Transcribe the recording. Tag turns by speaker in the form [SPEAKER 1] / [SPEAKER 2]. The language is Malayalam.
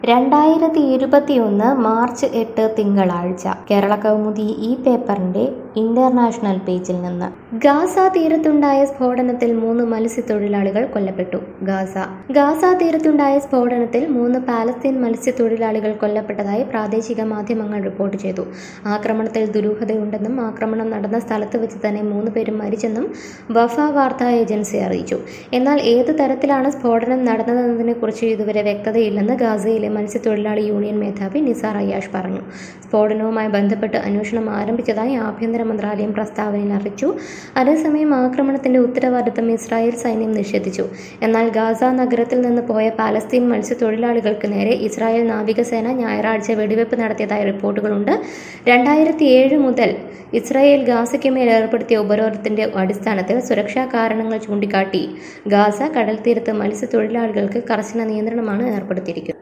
[SPEAKER 1] 2021 മാർച്ച് 8 തിങ്കളാഴ്ച കേരളകൗമുദി ഈ പേപ്പറിന്റെ ഇന്റർനാഷണൽ പേജിൽ നിന്ന് ഗാസ തീരത്തുണ്ടായ സ്ഫോടനത്തിൽ 3 മത്സ്യത്തൊഴിലാളികൾ കൊല്ലപ്പെട്ടു. ഗാസ തീരത്തുണ്ടായ സ്ഫോടനത്തിൽ 3 പാലസ്തീൻ മത്സ്യത്തൊഴിലാളികൾ കൊല്ലപ്പെട്ടതായി പ്രാദേശിക മാധ്യമങ്ങൾ റിപ്പോർട്ട് ചെയ്തു. ആക്രമണത്തിൽ ദുരൂഹതയുണ്ടെന്നും ആക്രമണം നടന്ന സ്ഥലത്ത് വെച്ച് തന്നെ 3 പേരും മരിച്ചെന്നും വഫ വാർത്താ ഏജൻസി അറിയിച്ചു. എന്നാൽ ഏത് തരത്തിലാണ് സ്ഫോടനം നടന്നതെന്നതിനെക്കുറിച്ച് ഇതുവരെ വ്യക്തതയില്ലെന്ന് ഗാസയിലെ മത്സ്യത്തൊഴിലാളി യൂണിയൻ മേധാവി നിസാർ അയ്യാഷ് പറഞ്ഞു. സ്ഫോടനവുമായി ബന്ധപ്പെട്ട് അന്വേഷണം ആരംഭിച്ചതായി ആഭ്യന്തര മന്ത്രാലയം പ്രസ്താവനയിൽ അറിയിച്ചു. അതേസമയം ആക്രമണത്തിന്റെ ഉത്തരവാദിത്തം ഇസ്രായേൽ സൈന്യം നിഷേധിച്ചു. എന്നാൽ ഗാസ നഗരത്തിൽ നിന്ന് പോയ പാലസ്തീൻ മത്സ്യത്തൊഴിലാളികൾക്ക് നേരെ ഇസ്രായേൽ നാവികസേന ഞായറാഴ്ച വെടിവെപ്പ് നടത്തിയതായി റിപ്പോർട്ടുകളുണ്ട്. 2007 മുതൽ ഇസ്രായേൽ ഗാസയ്ക്ക് മേൽ ഏർപ്പെടുത്തിയ ഉപരോധത്തിന്റെ അടിസ്ഥാനത്തിൽ സുരക്ഷാ കാരണങ്ങൾ ചൂണ്ടിക്കാട്ടി ഗാസ കടൽത്തീരത്ത് മത്സ്യത്തൊഴിലാളികൾക്ക് കർശന നിയന്ത്രണമാണ് ഏർപ്പെടുത്തിയിരിക്കുന്നത്.